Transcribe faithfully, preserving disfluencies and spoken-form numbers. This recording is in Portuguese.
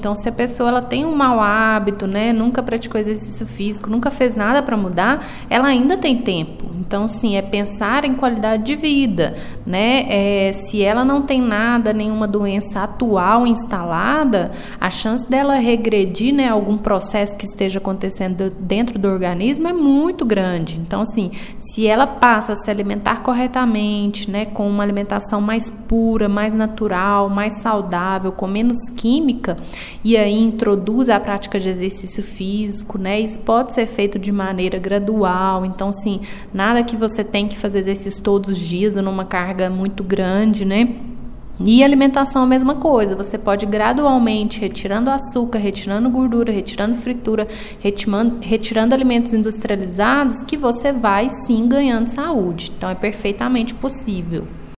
Então, se a pessoa ela tem um mau hábito, né, nunca praticou exercício físico, nunca fez nada para mudar, ela ainda tem tempo. Então, sim, é pensar em qualidade de vida, né? É, se ela não tem nada, nenhuma doença atual instalada, a chance dela regredir, né, algum processo que esteja acontecendo dentro do organismo é muito grande. Então, assim, se ela passa a se alimentar corretamente, né, com uma alimentação mais pura, mais natural, mais saudável, com menos química, e aí introduz a prática de exercício físico, né, isso pode ser feito de maneira gradual. Então, assim, nada que você tem que fazer exercício todos os dias, numa carga muito grande, né? E alimentação a mesma coisa, você pode gradualmente retirando açúcar, retirando gordura, retirando fritura, retirando, retirando alimentos industrializados, que você vai sim ganhando saúde. Então é perfeitamente possível.